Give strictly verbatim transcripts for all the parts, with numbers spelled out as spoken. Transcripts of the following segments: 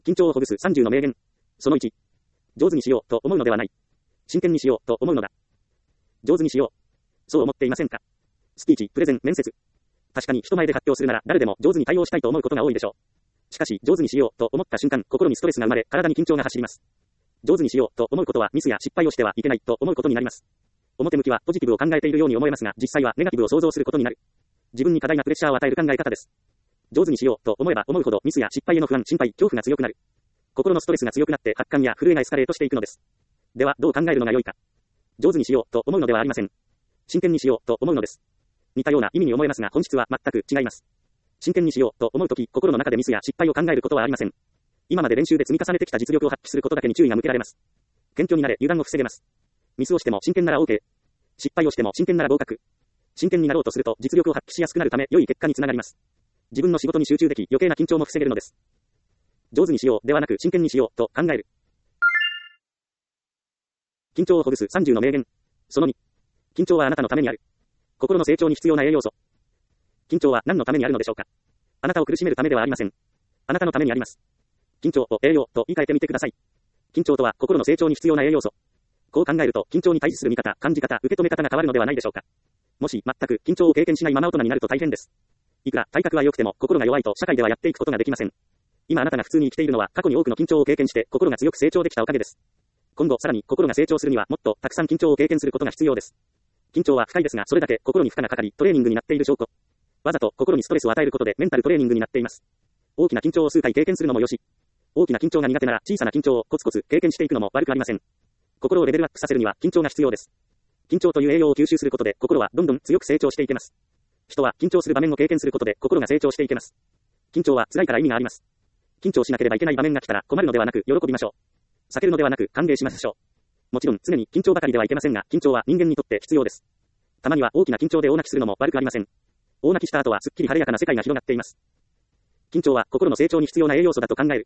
緊張をほぐすさんじゅうの名言。そのいち。上手にしようと思うのではない。真剣にしようと思うのだ。上手にしよう。そう思っていませんか？スピーチ、プレゼン、面接。確かに人前で発表するなら誰でも上手に対応したいと思うことが多いでしょう。しかし、上手にしようと思った瞬間、心にストレスが生まれ、体に緊張が走ります。上手にしようと思うことはミスや失敗をしてはいけないと思うことになります。表向きはポジティブを考えているように思えますが、実際はネガティブを想像することになる。自分に過大なプレッシャーを与える考え方です。上手にしようと思えば思うほどミスや失敗への不安、心配、恐怖が強くなる。心のストレスが強くなって発汗や震えがエスカレートしていくのです。では、どう考えるのが良いか。上手にしようと思うのではありません。真剣にしようと思うのです。似たような意味に思えますが、本質は全く違います。真剣にしようと思うとき、心の中でミスや失敗を考えることはありません。今まで練習で積み重ねてきた実力を発揮することだけに注意が向けられます。謙虚になれ、油断を防げます。ミスをしても真剣なら OK。失敗をしても真剣なら合格。真剣になろうとすると実力を発揮しやすくなるため、良い結果につながります。自分の仕事に集中でき、余計な緊張も防げるのです。上手にしようではなく真剣にしようと考える。緊張をほぐすさんじゅうの名言。そのに。緊張はあなたのためにある。心の成長に必要な栄養素。緊張は何のためにあるのでしょうか。あなたを苦しめるためではありません。あなたのためにあります。緊張を栄養と言い換えてみてください。緊張とは心の成長に必要な栄養素。こう考えると緊張に対する見方、感じ方、受け止め方が変わるのではないでしょうか。もし全く緊張を経験しないまま大人になると大変です。いくら体格は良くても心が弱いと社会ではやっていくことができません。今あなたが普通に生きているのは過去に多くの緊張を経験して心が強く成長できたおかげです。今後さらに心が成長するにはもっとたくさん緊張を経験することが必要です。緊張は不快ですがそれだけ心に負荷がかかりトレーニングになっている証拠。わざと心にストレスを与えることでメンタルトレーニングになっています。大きな緊張を数回経験するのもよし。大きな緊張が苦手なら小さな緊張をコツコツ経験していくのも悪くありません。心をレベルアップさせるには緊張が必要です。緊張という栄養を吸収することで心はどんどん強く成長していけます。人は緊張する場面を経験することで心が成長していけます。緊張は辛いから意味があります。緊張しなければいけない場面が来たら困るのではなく喜びましょう。避けるのではなく歓迎しましょう。もちろん常に緊張ばかりではいけませんが、緊張は人間にとって必要です。たまには大きな緊張で大泣きするのも悪くありません。大泣きした後はすっきり晴れやかな世界が広がっています。緊張は心の成長に必要な栄養素だと考える。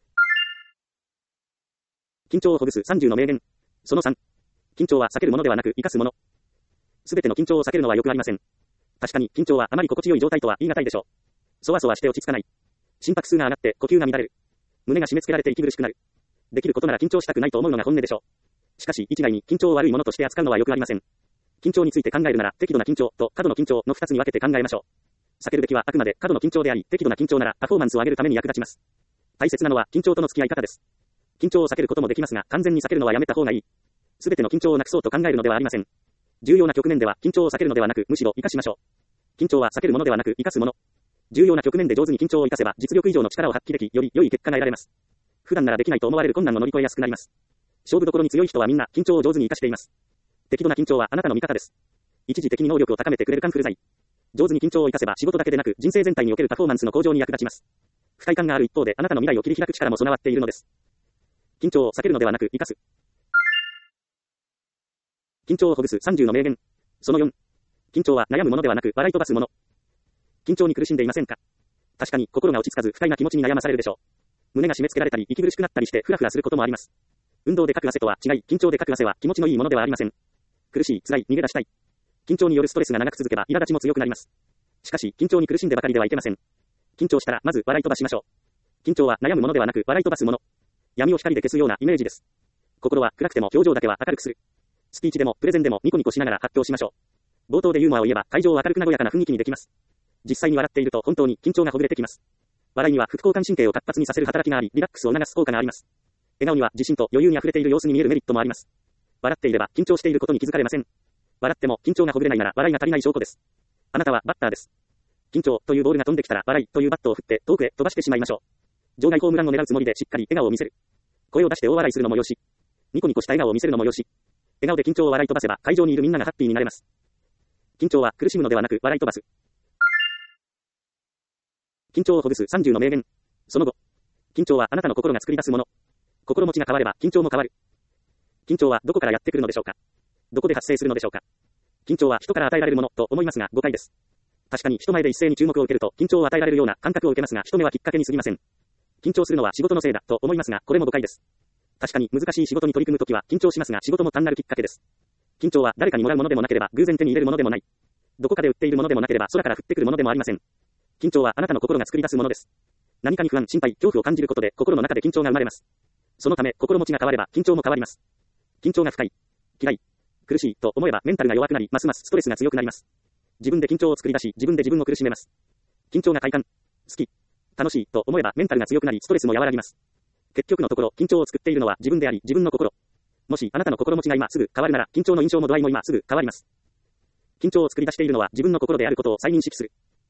緊張をほぐすさんじゅうの名言。そのさん。緊張は避けるものではなく生かすもの。すべての緊張を避けるのはよくありません。確かに緊張はあまり心地よい状態とは言い難いでしょう。そわそわして落ち着かない。心拍数が上がって呼吸が乱れる。胸が締め付けられて息苦しくなる。できることなら緊張したくないと思うのが本音でしょう。しかし一概に緊張を悪いものとして扱うのはよくありません。緊張について考えるなら適度な緊張と過度の緊張のふたつに分けて考えましょう。避けるべきはあくまで過度の緊張であり、適度な緊張ならパフォーマンスを上げるために役立ちます。大切なのは緊張との付き合い方です。緊張を避けることもできますが、完全に避けるのはやめた方がいい。すべての緊張をなくそうと考えるのではありません。重要な局面では緊張を避けるのではなく、むしろ活かしましょう。緊張は避けるものではなく、活かすもの。重要な局面で上手に緊張を活かせば、実力以上の力を発揮でき、より良い結果が得られます。普段ならできないと思われる困難を乗り越えやすくなります。勝負どころに強い人はみんな緊張を上手に活かしています。適度な緊張はあなたの味方です。一時的に能力を高めてくれるカンフル剤。上手に緊張を活かせば仕事だけでなく人生全体におけるパフォーマンスの向上に役立ちます。不快感がある一方であなたの未来を切り開く力も備わっているのです。緊張を避けるのではなく活かす。緊張をほぐすさんじゅうの名言。そのよん。緊張は悩むものではなく笑い飛ばすもの。緊張に苦しんでいませんか？確かに心が落ち着かず不快な気持ちに悩まされるでしょう。胸が締め付けられたり息苦しくなったりしてフラフラすることもあります。運動でかく汗とは違い、緊張でかく汗は気持ちのいいものではありません。苦しい、辛い、逃げ出したい。緊張によるストレスが長く続けば苛立ちも強くなります。しかし緊張に苦しんでばかりではいけません。緊張したらまず笑い飛ばしましょう。緊張は悩むものではなく笑い飛ばすもの。闇を光で消すようなイメージです。心は暗くても表情だけは明るくする。スピーチでもプレゼンでもニコニコしながら発表しましょう。冒頭でユーモアを言えば会場を明るく和やかな雰囲気にできます。実際に笑っていると本当に緊張がほぐれてきます。笑いには副交感神経を活発にさせる働きがあり、リラックスを促す効果があります。笑顔には自信と余裕に溢れている様子に見えるメリットもあります。笑っていれば緊張していることに気づかれません。笑っても緊張がほぐれないなら笑いが足りない証拠です。あなたはバッターです。緊張というボールが飛んできたら笑いというバットを振って遠くへ飛ばしてしまいましょう。場外ホームランを狙うつもりでしっかり笑顔を見せる。声を出して大笑いするのもよし。ニコニコした笑顔を見せるのもよし。笑顔で緊張を笑い飛ばせば会場にいるみんながハッピーになれます。緊張は苦しむのではなく笑い飛ばす。緊張をほぐすさんじゅうの名言。そのご。緊張はあなたの心が作り出すもの。心持ちが変われば緊張も変わる。緊張はどこからやってくるのでしょうか。どこで発生するのでしょうか。緊張は人から与えられるものと思いますが誤解です。確かに人前で一斉に注目を受けると緊張を与えられるような感覚を受けますが人目はきっかけに過ぎません。緊張するのは仕事のせいだと思いますがこれも誤解です。確かに難しい仕事に取り組むときは緊張しますが仕事も単なるきっかけです。緊張は誰かにもらうものでもなければ偶然手に入れるものでもない。どこかで売っているものでもなければ空から降ってくるものでもありません。緊張はあなたの心が作り出すものです。 何かに不安、心配、恐怖を感じることで心の中で緊張が生まれます。そのため、心持ちが変われば緊張も変わります。緊張が深い、嫌い、苦しいと思えばメンタルが弱くなり、ますますストレスが強くなります。自分で緊張を作り出し、自分で自分を苦しめます。緊張が快感、好き、楽しいと思えばメンタルが強くなり、ストレスも和らぎます。結局のところ、緊張を作っているのは自分であり、自分の心。もしあなたの心持ちが今すぐ変わるなら、緊張の印象も度合いも今すぐ変わります。緊張を作り出しているのは自分の心であることを再認識する。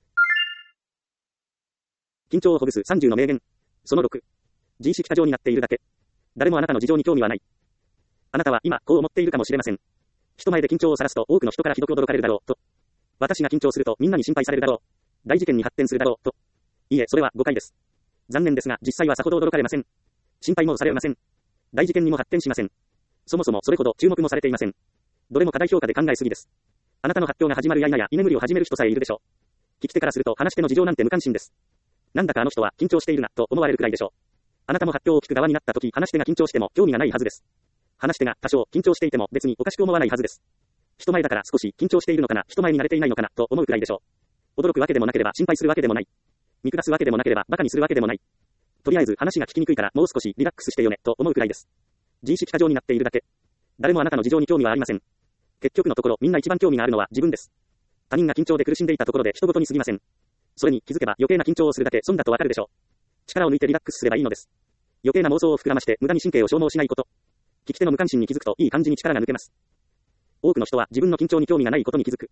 緊張をほぐすさんじゅうの名言。そのろく。自意識過剰になっているだけ。誰もあなたの事情に興味はない。あなたは今こう思っているかもしれません。人前で緊張をさらすと多くの人からひどく驚かれるだろうと。私が緊張するとみんなに心配されるだろう。大事件に発展するだろうと。いいえ、それは誤解です。残念ですが実際はさほど驚かれません。心配もされません。大事件にも発展しません。そもそもそれほど注目もされていません。どれも過大評価で考えすぎです。あなたの発表が始まるや否や居眠りを始める人さえいるでしょう。聞き手からすると話し手の事情なんて無関心です。なんだかあの人は緊張しているなと思われるくらいでしょう。あなたも発表を聞く側になった時、話し手が緊張しても興味がないはずです。話し手が多少緊張していても別におかしく思わないはずです。人前だから少し緊張しているのかな、人前に慣れていないのかなと思うくらいでしょう。驚くわけでもなければ心配するわけでもない。見下すわけでもなければ馬鹿にするわけでもない。とりあえず話が聞きにくいからもう少しリラックスしてよねと思うくらいです。自意識過剰になっているだけ。誰もあなたの事情に興味はありません。結局のところみんな一番興味があるのは自分です。他人が緊張で苦しんでいたところで人事に過ぎません。それに気づけば余計な緊張をするだけ損だとわかるでしょう。力を抜いてリラックスすればいいのです。余計な妄想を膨らまして無駄に神経を消耗しないこと。聞き手の無関心に気づくといい感じに力が抜けます。多くの人は自分の緊張に興味がないことに気づく。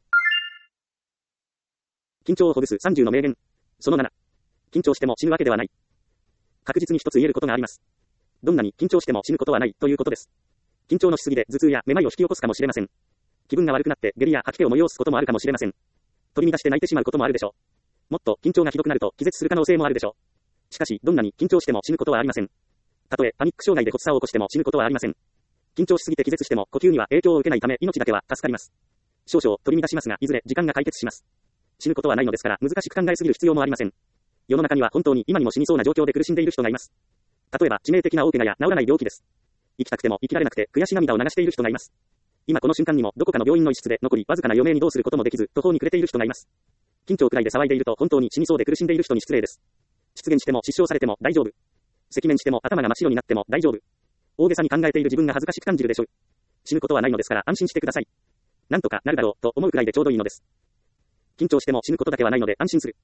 緊張をほぐすさんじゅうの名言。そのなな。緊張しても死ぬわけではない。確実に一つ言えることがあります。どんなに緊張しても死ぬことはないということです。緊張のしすぎで頭痛やめまいを引き起こすかもしれません。気分が悪くなって下痢や吐き気を催すこともあるかもしれません。取り乱して泣いてしまうこともあるでしょう。もっと緊張がひどくなると気絶する可能性もあるでしょう。しかしどんなに緊張しても死ぬことはありません。たとえパニック障害で発作を起こしても死ぬことはありません。緊張しすぎて気絶しても呼吸には影響を受けないため命だけは助かります。少々取り乱しますがいずれ時間が解決します。死ぬことはないのですから難しく考えすぎる必要もありません。世の中には本当に今にも死にそうな状況で苦しんでいる人がいます。例えば致命的な大怪我や治らない病気です。生きたくても生きられなくて悔し涙を流している人がいます。今この瞬間にもどこかの病院の一室で残りわずかな余命にどうすることもできず途方に暮れている人がいます。緊張くらいで騒いでいると本当に死にそうで苦しんでいる人に失礼です。失言しても失笑されても大丈夫。赤面しても頭が真っ白になっても大丈夫。大げさに考えている自分が恥ずかしく感じるでしょう。死ぬことはないのですから安心してください。なんとかなるだろうと思うくらいでちょうどいいのです。緊張しても死ぬことだけはないので安心する。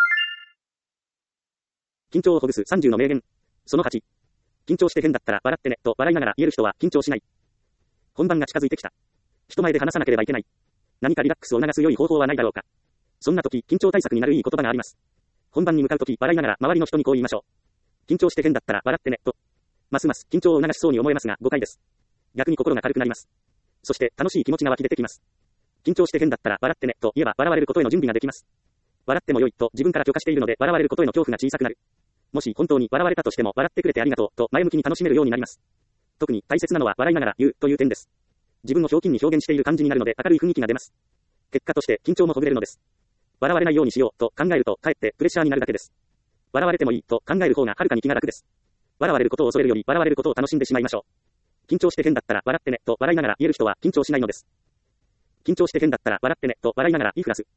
緊張をほぐすさんじゅうの名言。そのはち。緊張して変だったら笑ってねと笑いながら言える人は緊張しない。本番が近づいてきた。人前で話さなければいけない。何かリラックスを促す良い方法はないだろうか。そんな時、緊張対策になるいい言葉があります。本番に向かう時、笑いながら周りの人にこう言いましょう。緊張して変だったら笑ってねと。ますます緊張を促しそうに思えますが誤解です。逆に心が軽くなります。そして楽しい気持ちが湧き出てきます。緊張して変だったら笑ってねと言えば笑われることへの準備ができます。笑っても良いと自分から許可しているので笑われることへの恐怖が小さくなる。もし本当に笑われたとしても笑ってくれてありがとうと前向きに楽しめるようになります。特に大切なのは笑いながら言うという点です。自分の表金に表現している感じになるので明るい雰囲気が出ます。結果として緊張もほぐれるのです。笑われないようにしようと考えるとかえってプレッシャーになるだけです。笑われてもいいと考える方がはるかに気が楽です。笑われることを恐れるより笑われることを楽しんでしまいましょう。緊張して変だったら笑ってねと笑いながら言える人は緊張しないのです。緊張して変だったら笑ってねと笑いながら言いふらす。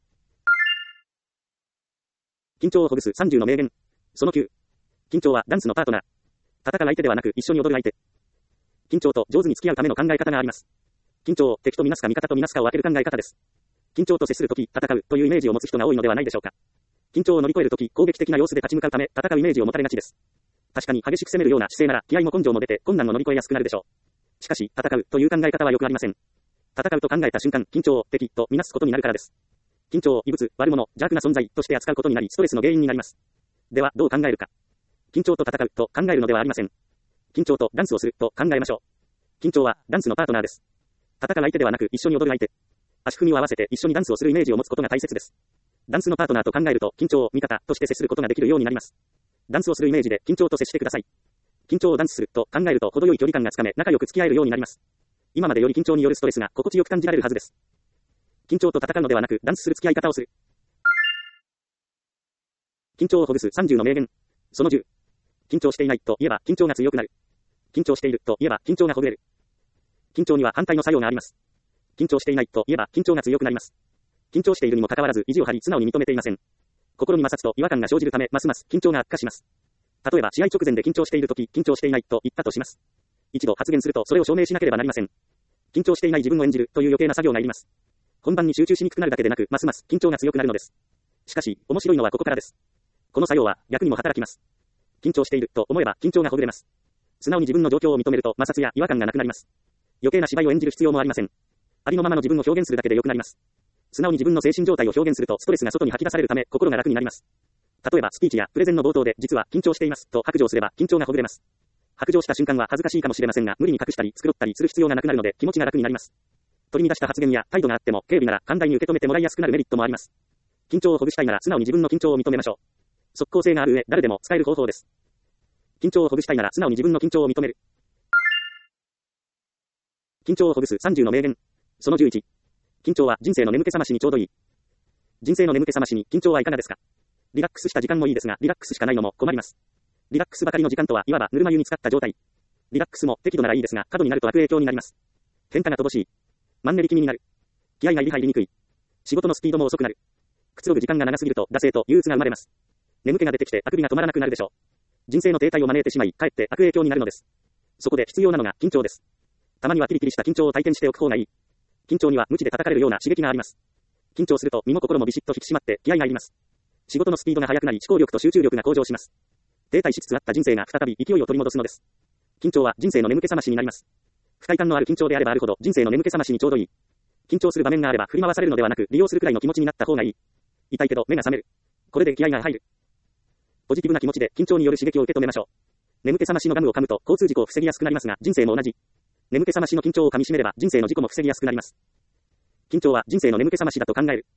緊張をほぐすさんじゅうの名言。そのきゅう。緊張はダンスのパートナー。戦う相手ではなく一緒に踊る相手。緊張と上手に付き合うための考え方があります。緊張を敵とみなすか味方とみなすかを分ける考え方です。緊張と接するとき、戦うというイメージを持つ人が多いのではないでしょうか。緊張を乗り越えるとき、攻撃的な様子で立ち向かうため、戦うイメージを持たれがちです。確かに激しく攻めるような姿勢なら、気合も根性も出て、困難を乗り越えやすくなるでしょう。しかし、戦うという考え方はよくありません。戦うと考えた瞬間、緊張を敵とみなすことになるからです。緊張を異物、悪者、邪悪な存在として扱うことになり、ストレスの原因になります。では、どう考えるか。緊張と戦うと考えるのではありません。緊張とダンスをすると考えましょう。緊張はダンスのパートナーです。戦う相手ではなく一緒に踊る相手。足踏みを合わせて一緒にダンスをするイメージを持つことが大切です。ダンスのパートナーと考えると緊張を味方として接することができるようになります。ダンスをするイメージで緊張と接してください。緊張をダンスすると考えると程よい距離感がつかめ仲良く付き合えるようになります。今までより緊張によるストレスが心地よく感じられるはずです。緊張と戦うのではなくダンスする付き合い方をする。緊張をほぐすさんじゅうの名言。そのじゅう。緊張していないと言えば緊張が強くなる。緊張していると言えば緊張がほぐれる。緊張には反対の作用があります。緊張していないと言えば緊張が強くなります。緊張しているにもかかわらず意地を張り素直に認めていません。 心に摩擦と違和感が生じるため、ますます緊張が悪化します。例えば、試合直前で緊張しているとき、緊張していないと言ったとします。一度発言すると、それを証明しなければなりません。緊張していない自分を演じるという余計な作業がいります。本番に集中しにくくなるだけでなく、ますます緊張が強くなるのです。しかし、面白いのはここからです。この作用は逆にも働きます。緊張していると思えば緊張がほぐれます。素直に自分の状況を認めると摩擦や違和感がなくなります。余計な芝居を演じる必要もありません。ありのままの自分を表現するだけで良くなります。素直に自分の精神状態を表現するとストレスが外に吐き出されるため心が楽になります。例えばスピーチやプレゼンの冒頭で実は緊張していますと白状すれば緊張がほぐれます。白状した瞬間は恥ずかしいかもしれませんが無理に隠したり繕ったりする必要がなくなるので気持ちが楽になります。取り乱した発言や態度があっても軽微なら寛大に受け止めてもらいやすくなるメリットもあります。緊張をほぐしたいなら素直に自分の緊張を認めましょう。即効性がある上誰でも使える方法です。緊張をほぐしたいなら素直に自分の緊張を認める。緊張をほぐすさんじゅうの名言。そのじゅういち。緊張は人生の眠気覚ましにちょうどいい。人生の眠気覚ましに緊張はいかがですか？リラックスした時間もいいですが、リラックスしかないのも困ります。リラックスばかりの時間とはいわばぬるま湯に浸かった状態。リラックスも適度ならいいですが、過度になると悪影響になります。変化が乏しい。マンネリ気味になる。気合が入り入りにくい。仕事のスピードも遅くなる。くつろぐ時間が長すぎると惰性と憂鬱が生まれます。眠気が出てきてあくびが止まらなくなるでしょう。人生の停滞を招いてしまい、かえって悪影響になるのです。そこで必要なのが緊張です。たまにはキリキリした緊張を体験しておく方がいい。緊張には無知で叩かれるような刺激があります。緊張すると身も心もビシッと引き締まって気合が入ります。仕事のスピードが速くなり思考力と集中力が向上します。停滞しつつあった人生が再び勢いを取り戻すのです。緊張は人生の眠気覚ましになります。不快感のある緊張であればあるほど人生の眠気覚ましにちょうどいい。緊張する場面があれば振り回されるのではなく利用するくらいの気持ちになった方がいい。痛いけど目が覚める。これで気合が入る。ポジティブな気持ちで緊張による刺激を受け止めましょう。眠気覚ましのガムを噛むと交通事故を防ぎやすくなりますが、人生も同じ。眠気覚ましの緊張を噛み締めれば人生の事故も防ぎやすくなります。緊張は人生の眠気覚ましだと考える。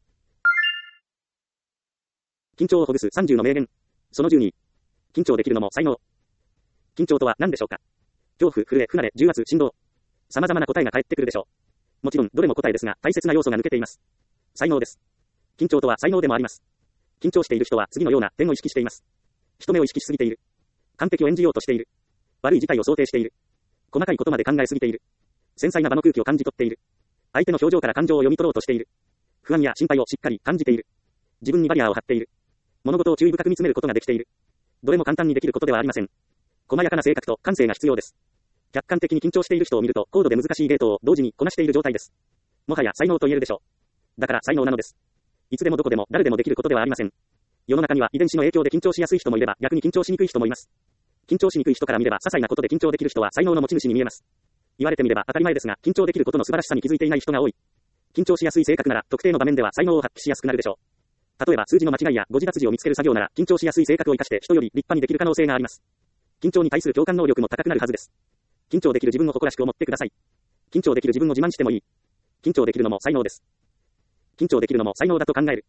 緊張をほぐすさんじゅうの名言。そのじゅうに。緊張できるのも才能。緊張とは何でしょうか？恐怖、震え、不慣れ、重圧、振動。様々な答えが返ってくるでしょう。もちろんどれも答えですが大切な要素が抜けています。才能です。緊張とは才能でもあります。緊張している人は次のような点を意識しています。人目を意識しすぎている。完璧を演じようとしている。悪い事態を想定している。細かいことまで考えすぎている。繊細な場の空気を感じ取っている。相手の表情から感情を読み取ろうとしている。不安や心配をしっかり感じている。自分にバリアを張っている。物事を注意深く見つめることができている。どれも簡単にできることではありません。細やかな性格と感性が必要です。客観的に緊張している人を見ると高度で難しいゲートを同時にこなしている状態です。もはや才能と言えるでしょう。だから才能なのです。いつでもどこでも誰でもできることではありません。世の中には遺伝子の影響で緊張しやすい人もいれば逆に緊張しにくい人もいます。緊張しにくい人から見れば些細なことで緊張できる人は才能の持ち主に見えます。言われてみれば当たり前ですが緊張できることの素晴らしさに気づいていない人が多い。緊張しやすい性格なら特定の場面では才能を発揮しやすくなるでしょう。例えば数字の間違いや誤字脱字を見つける作業なら緊張しやすい性格を生かして人より立派にできる可能性があります。緊張に対する共感能力も高くなるはずです。緊張できる自分を誇らしく思ってください。緊張できる自分を自慢してもいい。緊張できるのも才能です。緊張できるのも才能だと考える。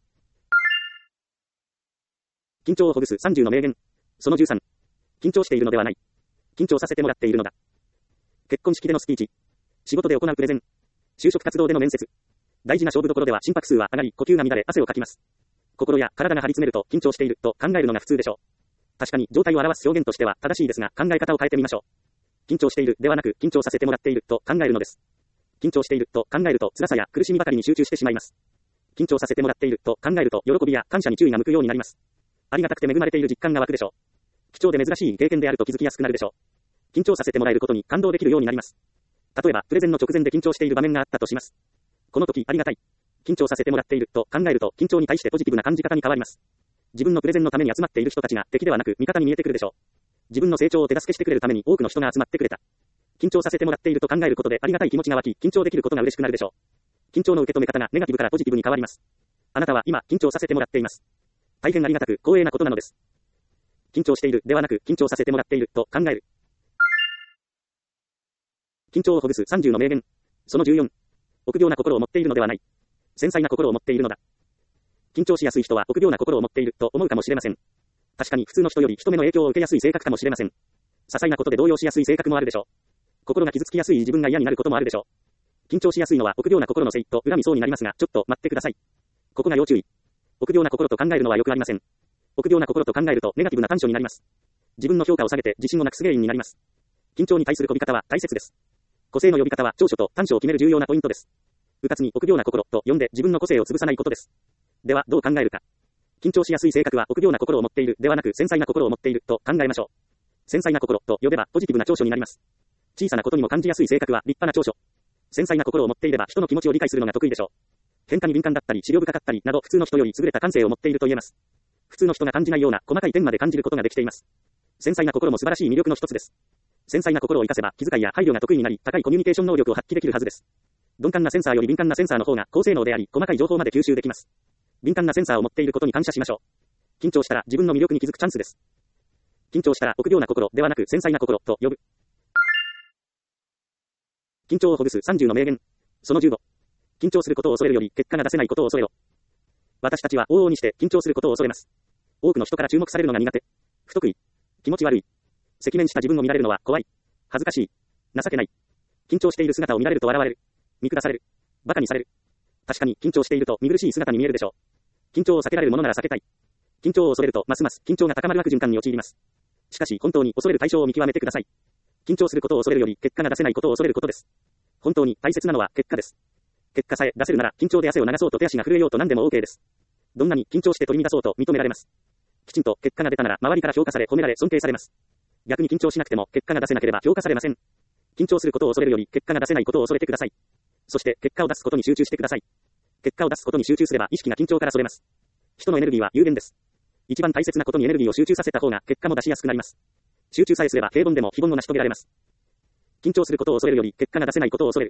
緊張をほぐすさんじゅうの名言。そのじゅうさん。緊張しているのではない。緊張させてもらっているのだ。結婚式でのスピーチ。仕事で行うプレゼン。就職活動での面接。大事な勝負どころでは心拍数は上がり、呼吸が乱れ、汗をかきます。心や体が張り詰めると緊張していると考えるのが普通でしょう。確かに状態を表す表現としては正しいですが、考え方を変えてみましょう。緊張しているではなく緊張させてもらっていると考えるのです。緊張していると考えると辛さや苦しみばかりに集中してしまいます。緊張させてもらっていると考えると喜びや感謝に注意が向くようになります。ありがたくて恵まれている実感が湧くでしょう。貴重で珍しい経験であると気づきやすくなるでしょう。緊張させてもらえることに感動できるようになります。例えばプレゼンの直前で緊張している場面があったとします。この時ありがたい。緊張させてもらっていると考えると緊張に対してポジティブな感じ方に変わります。自分のプレゼンのために集まっている人たちが敵ではなく味方に見えてくるでしょう。自分の成長を手助けしてくれるために多くの人が集まってくれた。緊張させてもらっていると考えることでありがたい気持ちが湧き、緊張できることが嬉しくなるでしょう。緊張の受け止め方がネガティブからポジティブに変わります。あなたは今緊張させてもらっています。大変ありがたく光栄なことなのです。緊張しているではなく緊張させてもらっていると考える。緊張をほぐすさんじゅうの名言。そのじゅうよん。臆病な心を持っているのではない。繊細な心を持っているのだ。緊張しやすい人は臆病な心を持っていると思うかもしれません。確かに普通の人より人目の影響を受けやすい性格かもしれません。些細なことで動揺しやすい性格もあるでしょう。心が傷つきやすい自分が嫌になることもあるでしょう。緊張しやすいのは臆病な心のせいと恨みそうになりますが、ちょっと待ってください。ここが要注意。臆病な心と考えるのはよくありません。臆病な心と考えるとネガティブな短所になります。自分の評価を下げて自信をなくす原因になります。緊張に対する呼び方は大切です。個性の呼び方は長所と短所を決める重要なポイントです。うかつに臆病な心と呼んで自分の個性を潰さないことです。ではどう考えるか。 緊張しやすい性格は臆病な心を持っているではなく繊細な心を持っていると考えましょう。繊細な心と呼べばポジティブな長所になります。小さなことにも感じやすい性格は立派な長所。繊細な心を持っていれば人の気持ちを理解するのが得意でしょう。変化に敏感だったり思慮深かったりなど普通の人より優れた感性を持っていると言えます。普通の人が感じないような細かい点まで感じることができています。繊細な心も素晴らしい魅力の一つです。繊細な心を生かせば気遣いや配慮が得意になり高いコミュニケーション能力を発揮できるはずです。鈍感なセンサーより敏感なセンサーの方が高性能であり細かい情報まで吸収できます。敏感なセンサーを持っていることに感謝しましょう。緊張したら自分の魅力に気づくチャンスです。緊張したら臆病な心ではなく繊細な心と呼ぶ。緊張をほぐすさんじゅうの名言。そのじゅうご。緊張することを恐れるより結果が出せないことを恐れろ。私たちは往々にして緊張することを恐れます。多くの人から注目されるのが苦手。不得意。気持ち悪い。赤面した自分を見られるのは怖い。恥ずかしい。情けない。緊張している姿を見られると笑われる。見下される。馬鹿にされる。確かに緊張していると見苦しい姿に見えるでしょう。緊張を避けられるものなら避けたい。緊張を恐れるとますます緊張が高まる悪循環に陥ります。しかし本当に恐れる対象を見極めてください。緊張することを恐れるより結果が出せないことを恐れることです。本当に大切なのは結果です。結果さえ出せるなら緊張で汗を流そうと手足が震えようと何でも OK です。どんなに緊張して取り乱そうと認められます。きちんと結果が出たなら周りから評価され褒められ尊敬されます。逆に緊張しなくても結果が出せなければ評価されません。緊張することを恐れるより結果が出せないことを恐れてください。そして結果を出すことに集中してください。結果を出すことに集中すれば意識が緊張からそれます。人のエネルギーは有限です。一番大切なことにエネルギーを集中させた方が結果も出しやすくなります。集中さえすれば平凡でも非凡を成し遂げられます。緊張することを恐れるより結果が出せないことを恐れる。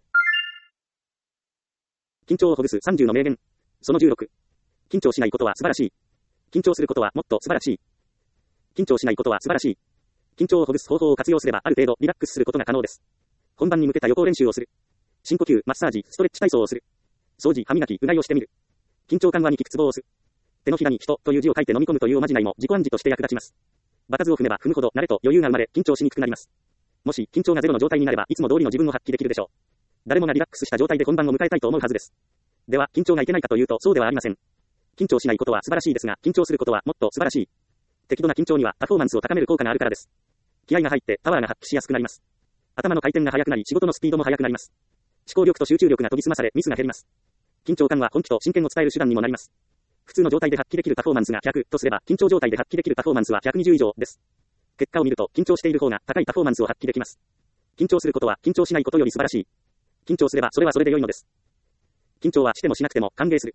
緊張をほぐすさんじゅうの名言。そのじゅうろく。緊張しないことは素晴らしい。緊張することはもっと素晴らしい。緊張しないことは素晴らしい。緊張をほぐす方法を活用すればある程度リラックスすることが可能です。本番に向けた予行練習をする。深呼吸、マッサージ、ストレッチ体操をする。掃除、歯磨き、うがいをしてみる。緊張緩和に効くツボを押す。手のひらに人という字を書いて飲み込むというおまじないも自己暗示として役立ちます。場数を踏めば踏むほど慣れと余裕が生まれ緊張しにくくなります。もし緊張がゼロの状態になればいつも通りの自分を発揮できるでしょう。誰もがリラックスした状態で本番を迎えたいと思うはずです。では緊張がいけないかというとそうではありません。緊張しないことは素晴らしいですが緊張することはもっと素晴らしい。適度な緊張にはパフォーマンスを高める効果があるからです。気合が入ってパワーが発揮しやすくなります。頭の回転が速くなり仕事のスピードも速くなります。思考力と集中力が研ぎ澄まされミスが減ります。緊張感は本気と真剣を伝える手段にもなります。普通の状態で発揮できるパフォーマンスがひゃくとすれば緊張状態で発揮できるパフォーマンスはひゃくにじゅう以上です。結果を見ると緊張している方が高いパフォーマンスを発揮できます。緊張することは緊張しないことより素晴らしい。緊張すればそれはそれで良いのです。緊張はしてもしなくても歓迎する。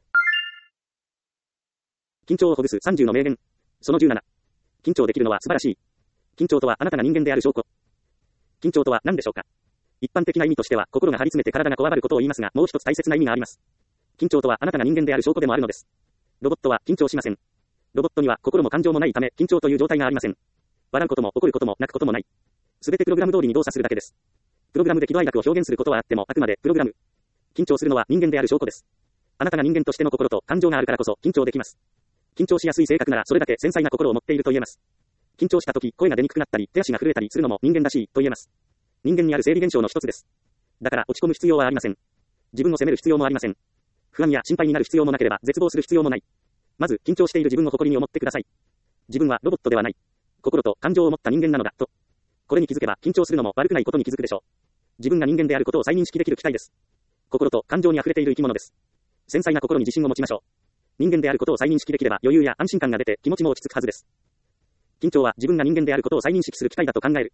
緊張をほぐすさんじゅうの名言。そのじゅうなな。緊張できるのは素晴らしい。緊張とはあなたが人間である証拠。緊張とは何でしょうか。一般的な意味としては心が張り詰めて体がこわばることを言いますがもう一つ大切な意味があります。緊張とはあなたが人間である証拠でもあるのです。ロボットは緊張しません。ロボットには心も感情もないため緊張という状態がありません。笑うことも怒ることも泣くこともない。すべてプログラム通りに動作するだけです。プログラムで喜怒哀楽を表現することはあってもあくまでプログラム。緊張するのは人間である証拠です。あなたが人間としての心と感情があるからこそ緊張できます。緊張しやすい性格ならそれだけ繊細な心を持っていると言えます。緊張した時声が出にくくなったり手足が震えたりするのも人間らしいと言えます。人間にある生理現象の一つです。だから落ち込む必要はありません。自分を責める必要もありません。不安や心配になる必要もなければ絶望する必要もない。まず緊張している自分を誇りに思ってください。自分はロボットではない。心と感情を持った人間なのだと。これに気づけば緊張するのも悪くないことに気づくでしょう。自分が人間であることを再認識できる機会です。心と感情に溢れている生き物です。繊細な心に自信を持ちましょう。人間であることを再認識できれば余裕や安心感が出て気持ちも落ち着くはずです。緊張は自分が人間であることを再認識する機会だと考える。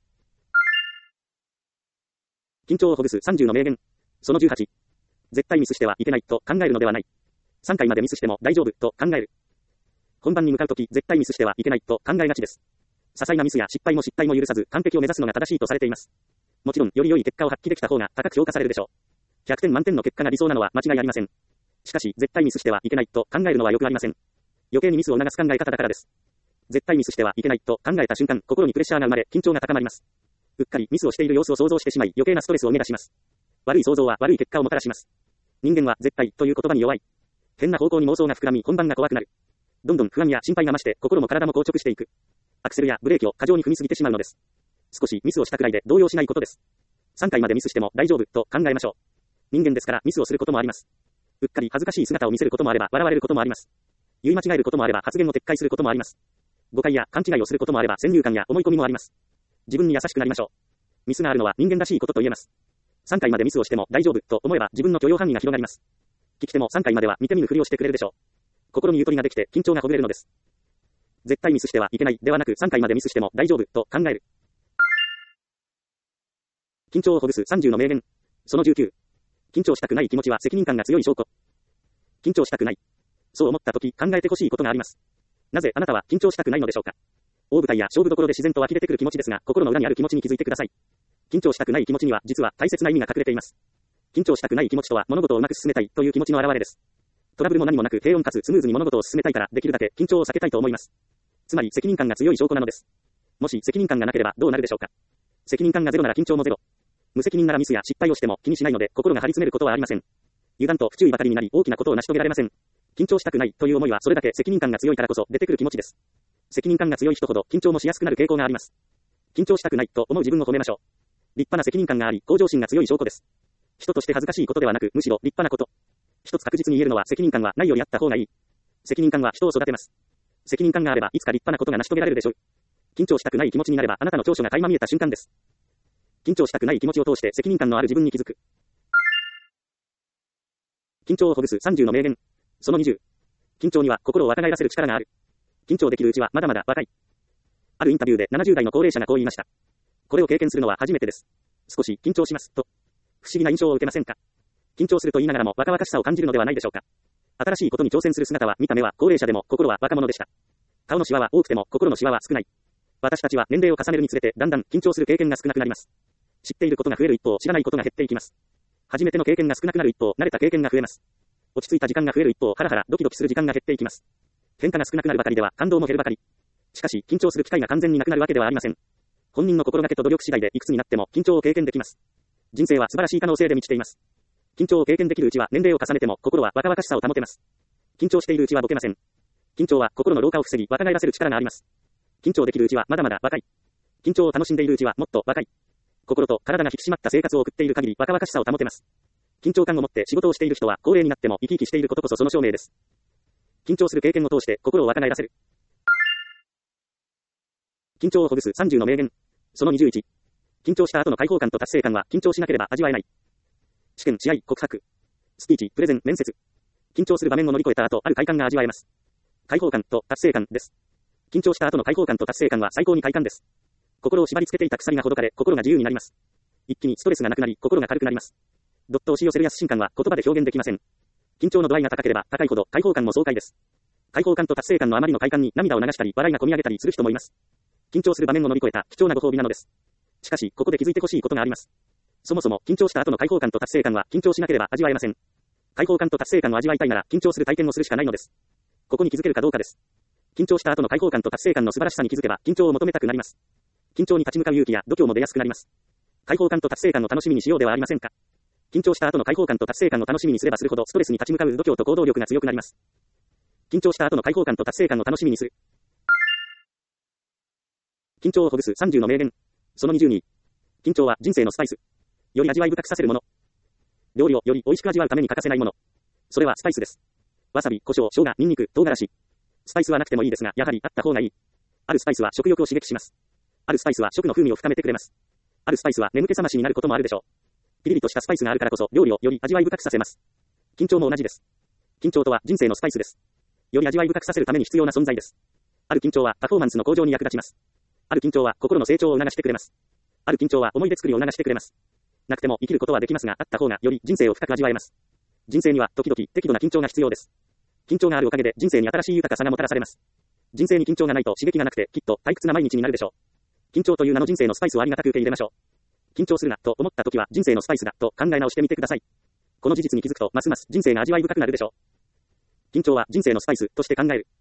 緊張をほぐすさんじゅうの名言。そのじゅうはち。絶対ミスしてはいけないと考えるのではない。さんかいまでミスしても大丈夫と考える。本番に向かうとき絶対ミスしてはいけないと考えがちです。些細なミスや失敗も失態も許さず完璧を目指すのが正しいとされています。もちろんより良い結果を発揮できた方が高く評価されるでしょう。ひゃくてん満点の結果が理想なのは間違いありません。しかし絶対ミスしてはいけないと考えるのはよくありません。余計にミスを促す考え方だからです。絶対ミスしてはいけないと考えた瞬間心にプレッシャーが生まれ緊張が高まります。うっかりミスをしている様子を想像してしまい余計なストレスを生み出します。悪い想像は悪い結果をもたらします。人間は絶対という言葉に弱い。変な方向に妄想が膨らみ本番が怖くなる。どんどん不安や心配が増して心も体も硬直していく。アクセルやブレーキを過剰に踏みすぎてしまうのです。少しミスをしたくらいで動揺しないことです。さんかいまでミスしても大丈夫と考えましょう。人間ですからミスをすることもあります。うっかり恥ずかしい姿を見せることもあれば笑われることもあります。言い間違えることもあれば発言を撤回することもあります。誤解や勘違いをすることもあれば先入観や思い込みもあります。自分に優しくなりましょう。ミスがあるのは人間らしいことと言えます。さんかいまでミスをしても大丈夫と思えば自分の許容範囲が広がります。聞き手もさんかいまでは見て見ぬふりをしてくれるでしょう。 心にゆとりができて緊張がほぐれるのです。絶対ミスしてはいけないではなくさんかいまでミスしても大丈夫と考える。緊張をほぐすさんじゅうの名言。そのじゅうきゅう。緊張したくない気持ちは責任感が強い証拠。緊張したくない。そう思ったとき考えてほしいことがあります。なぜあなたは緊張したくないのでしょうか。大舞台や勝負どころで自然と湧き出てくる気持ちですが、心の裏にある気持ちに気づいてください。緊張したくない気持ちには実は大切な意味が隠れています。緊張したくない気持ちとは物事をうまく進めたいという気持ちの表れです。トラブルも何もなく平穏かつスムーズに物事を進めたいからできるだけ緊張を避けたいと思います。つまり責任感が強い証拠なのです。もし責任感がなければどうなるでしょうか。責任感がゼロなら緊張もゼロ。無責任ならミスや失敗をしても気にしないので心が張り詰めることはありません。油断と不注意ばかりになり大きなことを成し遂げられません。緊張したくないという思いはそれだけ責任感が強いからこそ出てくる気持ちです。責任感が強い人ほど緊張もしやすくなる傾向があります。緊張したくないと思う自分を褒めましょう。立派な責任感があり向上心が強い証拠です。人として恥ずかしいことではなくむしろ立派なこと。一つ確実に言えるのは責任感はないよりあった方がいい。責任感は人を育てます。責任感があればいつか立派なことが成し遂げられるでしょう。緊張したくない気持ちになればあなたの長所が垣間見えた瞬間です。緊張したくない気持ちを通して責任感のある自分に気づく。緊張をほぐすさんじゅうの名言。そのにじゅう。緊張には心を若返らせる力がある。緊張できるうちはまだまだ若い。あるインタビューでななじゅう代の高齢者がこう言いました。これを経験するのは初めてです。少し緊張しますと。不思議な印象を受けませんか。緊張すると言いながらも若々しさを感じるのではないでしょうか。新しいことに挑戦する姿は見た目は高齢者でも心は若者でした。顔のシワは多くても心のシワは少ない。私たちは年齢を重ねるにつれてだんだん緊張する経験が少なくなります。知っていることが増える一方、知らないことが減っていきます。初めての経験が少なくなる一方、慣れた経験が増えます。落ち着いた時間が増える一方、ハラハラドキドキする時間が減っていきます。変化が少なくなるばかりでは感動も減るばかり。しかし緊張する機会が完全になくなるわけではありません。本人の心がけと努力次第でいくつになっても緊張を経験できます。人生は素晴らしい可能性で満ちています。緊張を経験できるうちは年齢を重ねても心は若々しさを保てます。緊張しているうちはボケません。緊張は心の老化を防ぎ若返らせる力があります。緊張できるうちはまだまだ若い。緊張を楽しんでいるうちはもっと若い。心と体が引き締まった生活を送っている限り若々しさを保てます。緊張感を持って仕事をしている人は高齢になっても生き生きしていることこそその証明です。緊張する経験を通して心を若返らせる。緊張をほぐすさんじゅうの名言。そのにじゅういち。緊張した後の解放感と達成感は緊張しなければ味わえない。試験、試合、告白、スピーチ、プレゼン、面接。緊張する場面を乗り越えた後、ある快感が味わえます。解放感と達成感です。緊張した後の解放感と達成感は最高に快感です。心を縛り付けていた鎖がほどかれ、心が自由になります。一気にストレスがなくなり、心が軽くなります。どっと押し寄せる安心感は言葉で表現できません。緊張の度合いが高ければ高いほど解放感も爽快です。解放感と達成感のあまりの快感に涙を流したり、笑いがこみ上げたりする人もいます。緊張する場面を乗り越えた貴重なご褒美なのです。しかし、ここで気づいてほしいことがあります。そもそも緊張した後の解放感と達成感は緊張しなければ味わえません。解放感と達成感を味わいたいなら緊張する体験をするしかないのです。ここに気づけるかどうかです。緊張した後の解放感と達成感の素晴らしさに気づけば緊張を求めたくなります。緊張に立ち向かう勇気や度胸も出やすくなります。解放感と達成感を楽しみにしようではありませんか。緊張した後の解放感と達成感を楽しみにすればするほどストレスに立ち向かう度胸と行動力が強くなります。緊張した後の解放感と達成感を楽しみにする。緊張をほぐすさんじゅうの名言。そのにじゅうに。緊張は人生のスパイス。より味わい深くさせるもの。料理をより美味しく味わうために欠かせないもの。それはスパイスです。わさび、胡椒、生姜、ニンニク、唐辛子。スパイスはなくてもいいですが、やはりあった方がいい。あるスパイスは食欲を刺激します。あるスパイスは食の風味を深めてくれます。あるスパイスは眠気覚ましになることもあるでしょう。ピリリとしたスパイスがあるからこそ料理をより味わい深くさせます。緊張も同じです。緊張とは人生のスパイスです。より味わい深くさせるために必要な存在です。ある緊張はパフォーマンスの向上に役立ちます。ある緊張は心の成長を促してくれます。ある緊張は思い出作りを促してくれます。なくても生きることはできますが、あった方がより人生を深く味わえます。人生には時々適度な緊張が必要です。緊張があるおかげで人生に新しい豊かさがもたらされます。人生に緊張がないと刺激がなくてきっと退屈な毎日になるでしょう。緊張という名の人生のスパイスをありがたく受け入れましょう。緊張するなと思った時は人生のスパイスだと考え直してみてください。この事実に気づくとますます人生が味わい深くなるでしょう。緊張は人生のスパイスとして考える。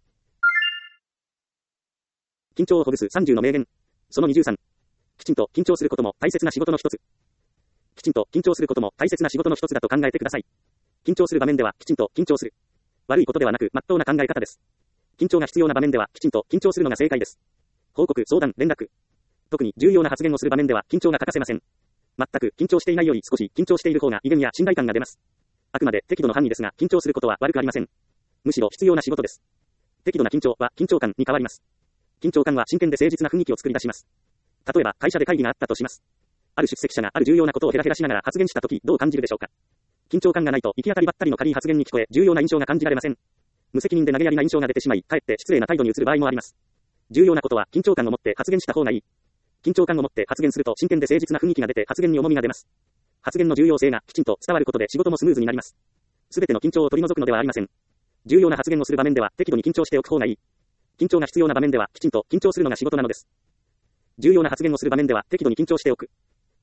緊張をほぐすさんじゅうの名言。そのにじゅうさん。きちんと緊張することも大切な仕事の一つ。きちんと緊張することも大切な仕事の一つだと考えてください。緊張する場面ではきちんと緊張する。悪いことではなく真っ当な考え方です。緊張が必要な場面ではきちんと緊張するのが正解です。報告、相談、連絡。特に重要な発言をする場面では緊張が欠かせません。全く緊張していないより少し緊張している方が威厳や信頼感が出ます。あくまで適度の範囲ですが緊張することは悪くありません。むしろ必要な仕事です。適度な緊張は緊張感に変わります。緊張感は真剣で誠実な雰囲気を作り出します。例えば会社で会議があったとします。ある出席者がある重要なことをヘラヘラしながら発言したときどう感じるでしょうか。緊張感がないと行き当たりばったりの軽い発言に聞こえ重要な印象が感じられません。 無責任で投げやりな印象が出てしまい、かえって失礼な態度に移る場合もあります。重要なことは緊張感を持って発言した方がいい。緊張感を持って発言すると真剣で誠実な雰囲気が出て発言に重みが出ます。発言の重要性がきちんと伝わることで仕事もスムーズになります。すべての緊張を取り除くのではありません。重要な発言をする場面では適度に緊張しておく方がいい。緊張が必要な場面ではきちんと緊張するのが仕事なのです。重要な発言をする場面では適度に緊張しておく。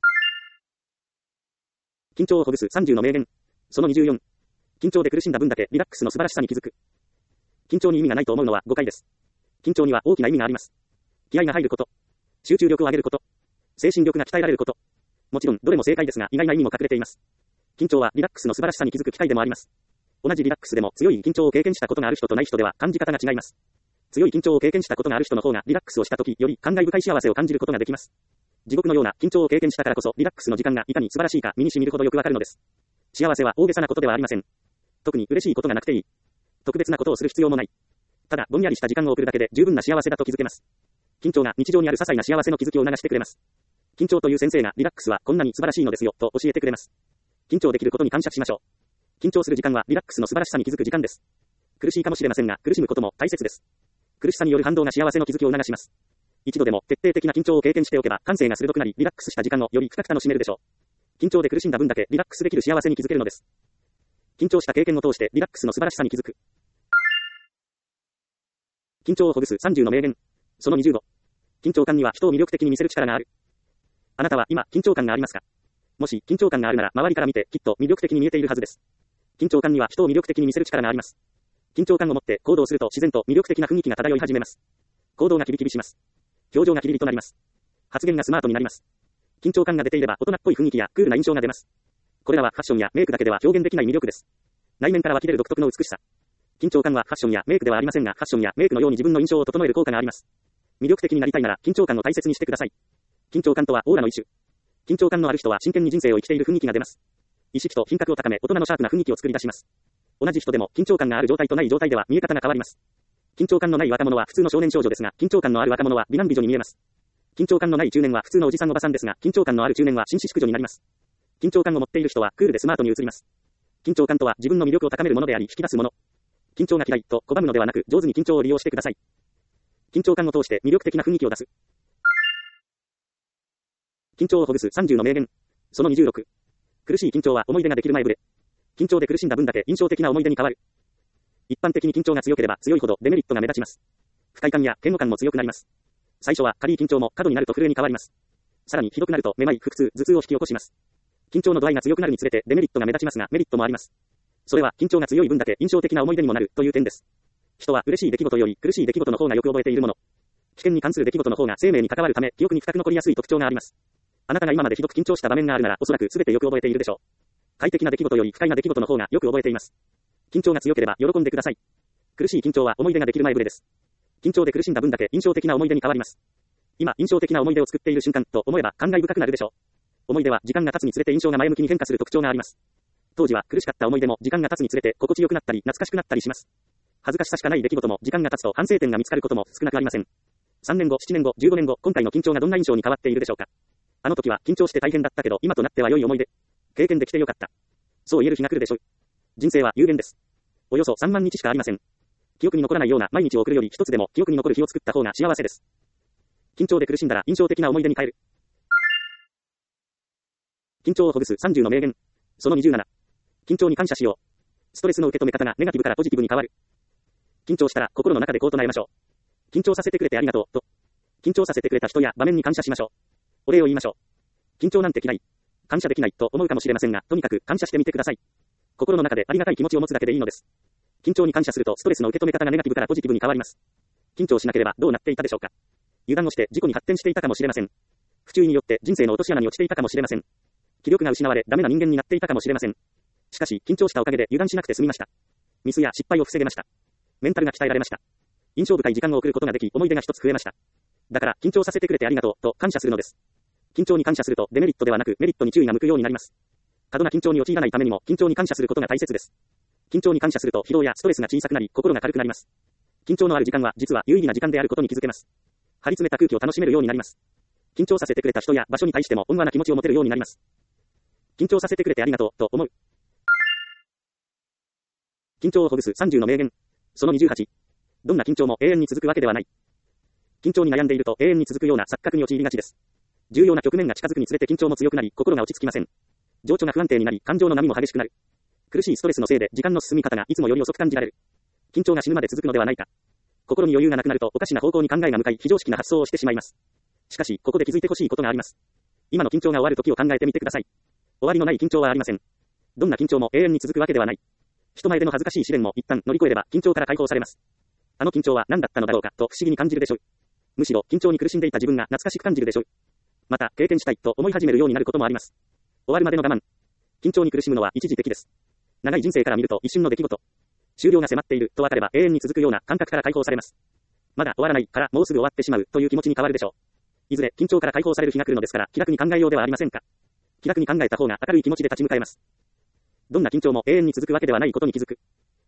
緊張をほぐすさんじゅうの名言。そのにじゅうよん。緊張で苦しんだ分だけリラックスの素晴らしさに気づく。緊張に意味がないと思うのは誤解です。緊張には大きな意味があります。気合が入ること。集中力を上げること。精神力が鍛えられること。もちろんどれも正解ですが意外な意味も隠れています。緊張はリラックスの素晴らしさに気づく機会でもあります。同じリラックスでも強い緊張を経験したことがある人とない人では感じ方が違います。強い緊張を経験したことがある人の方がリラックスをしたときより感慨深い幸せを感じることができます。地獄のような緊張を経験したからこそリラックスの時間がいかに素晴らしいか身に染みるほどよくわかるのです。幸せは大げさなことではありません。特に嬉しいことがなくていい。特別なことをする必要もない。ただぼんやりした時間を送るだけで十分な幸せだと気づけます。緊張が日常にある些細な幸せの気づきを促してくれます。緊張という先生がリラックスはこんなに素晴らしいのですよと教えてくれます。緊張できることに感謝しましょう。緊張する時間はリラックスの素晴らしさに気づく時間です。苦しいかもしれませんが苦しむことも大切です。苦しさによる反動が幸せの気づきを促します。一度でも徹底的な緊張を経験しておけば感性が鋭くなりリラックスした時間をより深く楽しめるでしょう。緊張で苦しんだ分だけリラックスできる幸せに気づけるのです。緊張した経験を通してリラックスの素晴らしさに気づく。緊張をほぐすさんじゅうの名言。そのにじゅうご。緊張感には人を魅力的に見せる力がある。あなたは今緊張感がありますか？もし緊張感があるなら周りから見てきっと魅力的に見えているはずです。緊張感には人を魅力的に見せる力があります。緊張感を持って行動すると自然と魅力的な雰囲気が漂い始めます。行動がキビキビします。表情がキリリとなります。発言がスマートになります。緊張感が出ていれば大人っぽい雰囲気やクールな印象が出ます。これらはファッションやメイクだけでは表現できない魅力です。内面から湧き出る独特の美しさ。緊張感はファッションやメイクではありませんがファッションやメイクのように自分の印象を整える効果があります。魅力的になりたいなら緊張感を大切にしてください。緊張感とはオーラの一種。緊張感のある人は真剣に人生を生きている雰囲気が出ます。意識と品格を高め大人のシャープな雰囲気を作り出します。同じ人でも緊張感がある状態とない状態では見え方が変わります。緊張感のない若者は普通の少年少女ですが、緊張感のある若者は美男美女に見えます。緊張感のない中年は普通のおじさんおばさんですが、緊張感のある中年は紳士淑女になります。緊張感を持っている人はクールでスマートに映ります。緊張感とは自分の魅力を高めるものであり引き出すもの。緊張が嫌いと拒むのではなく、上手に緊張を利用してください。緊張感を通して魅力的な雰囲気を出す。緊張をほぐすさんじゅうの名言。そのにじゅうろく。苦しい緊張は思い出ができる前触れ。緊張で苦しんだ分だけ印象的な思い出に変わる。一般的に緊張が強ければ強いほどデメリットが目立ちます。不快感や嫌悪感も強くなります。最初は軽い緊張も過度になると震えに変わります。さらにひどくなるとめまい、腹痛、頭痛を引き起こします。緊張の度合いが強くなるにつれてデメリットが目立ちますがメリットもあります。それは緊張が強い分だけ印象的な思い出にもなるという点です。人は嬉しい出来事より苦しい出来事の方がよく覚えているもの。危険に関する出来事の方が生命に関わるため記憶に深く残りやすい特徴があります。あなたが今までひどく緊張した場面があるならおそらく全てよく覚えているでしょう。快適な出来事より不快な出来事の方がよく覚えています。緊張が強ければ喜んでください。苦しい緊張は思い出ができる前触れです。緊張で苦しんだ分だけ印象的な思い出に変わります。今印象的な思い出を作っている瞬間と思えば感慨深くなるでしょう。思い出は時間が経つにつれて印象が前向きに変化する特徴があります。当時は苦しかった思い出も時間が経つにつれて心地よくなったり懐かしくなったりします。恥ずかしさしかない出来事も時間が経つと反省点が見つかることも少なくありません。さんねんご、ななねんご、じゅうごねんご、今回の緊張がどんな印象に変わっているでしょうか。あの時は緊張して大変だったけど今となっては良い思い出。経験できてよかった。そう言える日が来るでしょう。人生は有限です。およそさんまんにちしかありません。記憶に残らないような毎日を送るより一つでも記憶に残る日を作った方が幸せです。緊張で苦しんだら印象的な思い出に変える。緊張をほぐすさんじゅうの名言。そのにじゅうなな。緊張に感謝しよう。ストレスの受け止め方がネガティブからポジティブに変わる。緊張したら心の中でこう唱えましょう。緊張させてくれてありがとうと。緊張させてくれた人や場面に感謝しましょう。お礼を言いましょう。緊張なんて嫌い。感謝できないと思うかもしれませんが、とにかく感謝してみてください。心の中でありがたい気持ちを持つだけでいいのです。緊張に感謝するとストレスの受け止め方がネガティブからポジティブに変わります。緊張しなければどうなっていたでしょうか。油断をして事故に発展していたかもしれません。不注意によって人生の落とし穴に落ちていたかもしれません。気力が失われダメな人間になっていたかもしれません。しかし緊張したおかげで油断しなくて済みました。ミスや失敗を防げました。メンタルが鍛えられました。印象深い時間を送ることができ思い出が一つ増えました。だから緊張させてくれてありがとうと感謝するのです。緊張に感謝するとデメリットではなくメリットに注意が向くようになります。過度な緊張に陥らないためにも緊張に感謝することが大切です。緊張に感謝すると疲労やストレスが小さくなり心が軽くなります。緊張のある時間は実は有意義な時間であることに気づけます。張り詰めた空気を楽しめるようになります。緊張させてくれた人や場所に対しても温和な気持ちを持てるようになります。緊張させてくれてありがとうと思う。緊張をほぐすさんじゅうの名言。 そのにじゅうはち。どんな緊張も永遠に続くわけではない。緊張に悩んでいると永遠に続くような錯覚に陥りがちです。重要な局面が近づくにつれて緊張も強くなり、心が落ち着きません。情緒が不安定になり、感情の波も激しくなる。苦しいストレスのせいで時間の進み方がいつもより遅く感じられる。緊張が死ぬまで続くのではないか。心に余裕がなくなるとおかしな方向に考えが向かい、非常識な発想をしてしまいます。しかし、ここで気づいてほしいことがあります。今の緊張が終わる時を考えてみてください。終わりのない緊張はありません。どんな緊張も永遠に続くわけではない。人前での恥ずかしい試練も一旦乗り越えれば緊張から解放されます。あの緊張は何だったのだろうかと不思議に感じるでしょう。むしろ緊張に苦しんでいた自分が懐かしく感じるでしょう。また経験したいと思い始めるようになることもあります。終わるまでの我慢。緊張に苦しむのは一時的です。長い人生から見ると一瞬の出来事。終了が迫っていると分かれば永遠に続くような感覚から解放されます。まだ終わらないからもうすぐ終わってしまうという気持ちに変わるでしょう。いずれ緊張から解放される日が来るのですから気楽に考えようではありませんか。気楽に考えた方が明るい気持ちで立ち向かえます。どんな緊張も永遠に続くわけではないことに気づく。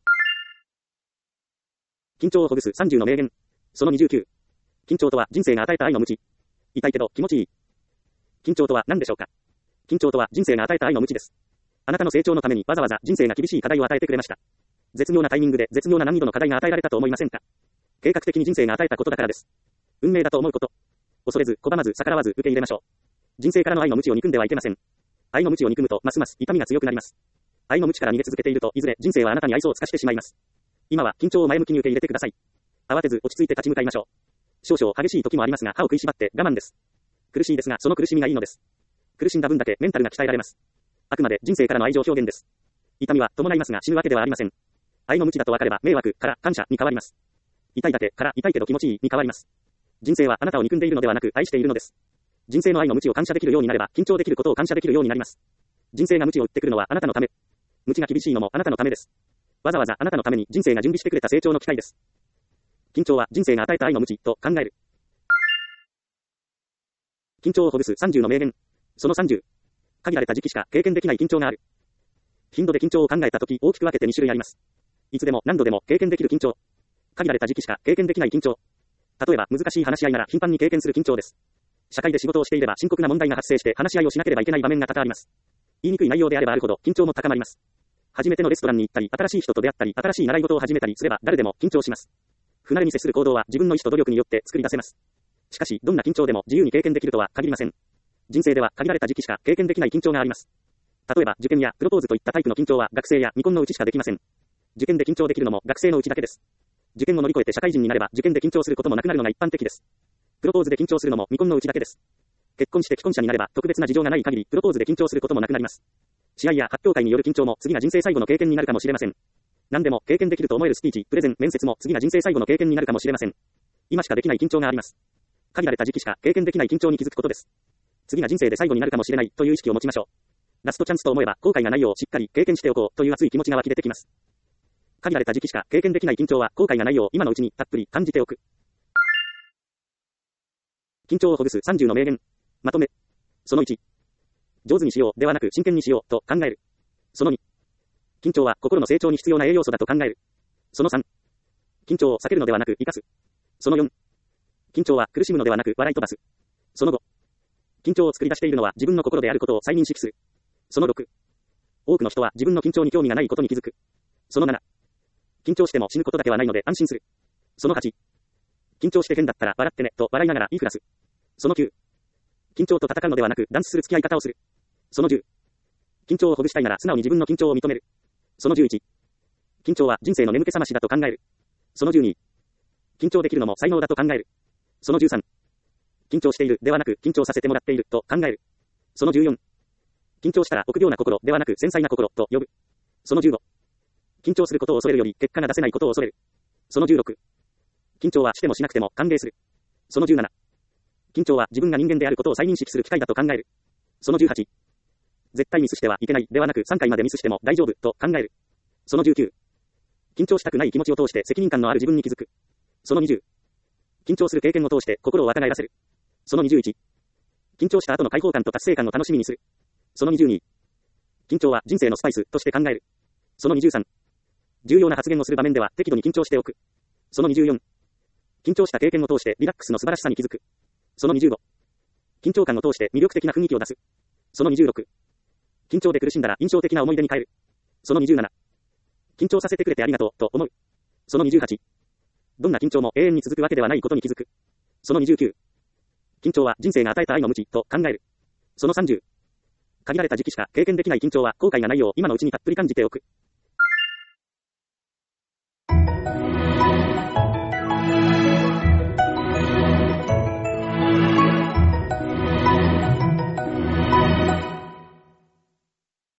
緊張をほぐすさんじゅうの名言。そのにじゅうきゅう。緊張とは人生が与えた愛の鞭。痛いけど気持ちいい。緊張とは何でしょうか。緊張とは人生が与えた愛の鞭です。あなたの成長のためにわざわざ人生が厳しい課題を与えてくれました。絶妙なタイミングで絶妙な難易度の課題が与えられたと思いませんか。計画的に人生が与えたことだからです。運命だと思うこと。恐れず、拒まず、逆らわず受け入れましょう。人生からの愛の鞭を憎んではいけません。愛の鞭を憎むとますます痛みが強くなります。愛の鞭から逃げ続けているといずれ人生はあなたに愛想を尽かしてしまいます。今は緊張を前向きに受け入れてください。慌てず落ち着いて立ち向かいましょう。少々激しい時もありますが歯を食いしばって我慢です。苦しいですがその苦しみがいいのです。苦しんだ分だけメンタルが鍛えられます。あくまで人生からの愛情表現です。痛みは伴いますが死ぬわけではありません。愛の鞭だと分かれば迷惑から感謝に変わります。痛いだけから痛いけど気持ちいいに変わります。人生はあなたを憎んでいるのではなく愛しているのです。人生の愛の鞭を感謝できるようになれば緊張できることを感謝できるようになります。人生が鞭を打ってくるのはあなたのため。鞭が厳しいのもあなたのためです。わざわざあなたのために人生が準備してくれた成長の機会です。緊張は人生が与えた愛の鞭と考える。緊張をほぐすさんじゅうの名言。そのさんじゅう。限られた時期しか経験できない緊張がある。頻度で緊張を考えたとき大きく分けてに種類あります。いつでも何度でも経験できる緊張。限られた時期しか経験できない緊張。例えば難しい話し合いなら頻繁に経験する緊張です。社会で仕事をしていれば深刻な問題が発生して話し合いをしなければいけない場面が多々あります。言いにくい内容であればあるほど緊張も高まります。初めてのレストランに行ったり、新しい人と出会ったり、新しい習い事を始めたりすれば誰でも緊張します。不慣れに接する行動は自分の意思と努力によって作り出せます。しかし、どんな緊張でも自由に経験できるとは限りません。人生では限られた時期しか経験できない緊張があります。例えば、受験やプロポーズといったタイプの緊張は学生や未婚のうちしかできません。受験で緊張できるのも学生のうちだけです。受験を乗り越えて社会人になれば受験で緊張することもなくなるのが一般的です。プロポーズで緊張するのも未婚のうちだけです。結婚して既婚者になれば特別な事情がない限りプロポーズで緊張することもなくなります。試合や発表会による緊張も次が人生最後の経験になるかもしれません。何でも経験できると思えるスピーチ、プレゼン、面接も次が人生最後の経験になるかもしれません。今しかできない緊張があります。限られた時期しか経験できない緊張に気づくことです。次が人生で最後になるかもしれないという意識を持ちましょう。ラストチャンスと思えば後悔がないようしっかり経験しておこうという熱い気持ちが湧き出てきます。限られた時期しか経験できない緊張は後悔がないよう今のうちにたっぷり感じておく。緊張をほぐすさんじゅうの名言。まとめ。そのいち。上手にしようではなく真剣にしようと考える。そのに。緊張は心の成長に必要な栄養素だと考える。そのさん。緊張を避けるのではなく生かす。そのよん。緊張は苦しむのではなく笑い飛ばす。そのご。緊張を作り出しているのは自分の心であることを再認識する。そのろく。多くの人は自分の緊張に興味がないことに気づく。そのなな。緊張しても死ぬことだけはないので安心する。そのはち。緊張して変だったら笑ってねと笑いながら言いふらす。そのきゅう。緊張と戦うのではなくダンスする付き合い方をする。そのじゅう。緊張をほぐしたいなら素直に自分の緊張を認める。そのじゅういち。緊張は人生の眠気覚ましだと考える。そのじゅうに。緊張できるのも才能だと考える。そのじゅうさん。緊張しているではなく緊張させてもらっていると考える。そのじゅうよん。緊張したら臆病な心ではなく繊細な心と呼ぶ。そのじゅうご。緊張することを恐れるより結果が出せないことを恐れる。そのじゅうろく。緊張はしてもしなくても歓迎する。そのじゅうなな。緊張は自分が人間であることを再認識する機会だと考える。そのじゅうはち。絶対ミスしてはいけないではなくさんかいまでミスしても大丈夫と考える。そのじゅうきゅう。緊張したくない気持ちを通して責任感のある自分に気づく。そのにじゅう。緊張する経験を通して心を若返らせる。そのにじゅういち。緊張した後の解放感と達成感を楽しみにする。そのにじゅうに。緊張は人生のスパイスとして考える。そのにじゅうさん。重要な発言をする場面では適度に緊張しておく。そのにじゅうよん。緊張した経験を通してリラックスの素晴らしさに気づく。そのにじゅうご。緊張感を通して魅力的な雰囲気を出す。そのにじゅうろく。緊張で苦しんだら印象的な思い出に変える。そのにじゅうなな。緊張させてくれてありがとうと思う。 そのにじゅうはち。どんな緊張も永遠に続くわけではないことに気づく。そのにじゅうきゅう。緊張は人生が与えた愛の無知と考える。そのさんじゅう。限られた時期しか経験できない緊張は後悔がないよう今のうちにたっぷり感じておく。